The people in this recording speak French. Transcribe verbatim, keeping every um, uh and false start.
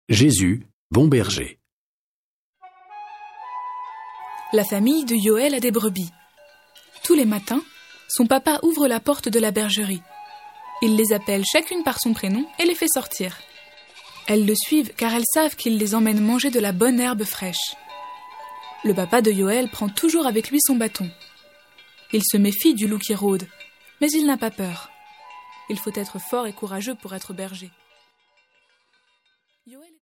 Jésus, bon berger. La famille de Yoël a des brebis. Tous les matins, son papa ouvre la porte de la bergerie. Il les appelle chacune par son prénom et les fait sortir. Elles le suivent car elles savent qu'il les emmène manger de la bonne herbe fraîche. Le papa de Yoël prend toujours avec lui son bâton. Il se méfie du loup qui rôde, mais il n'a pas peur. Il faut être fort et courageux pour être berger. Yoël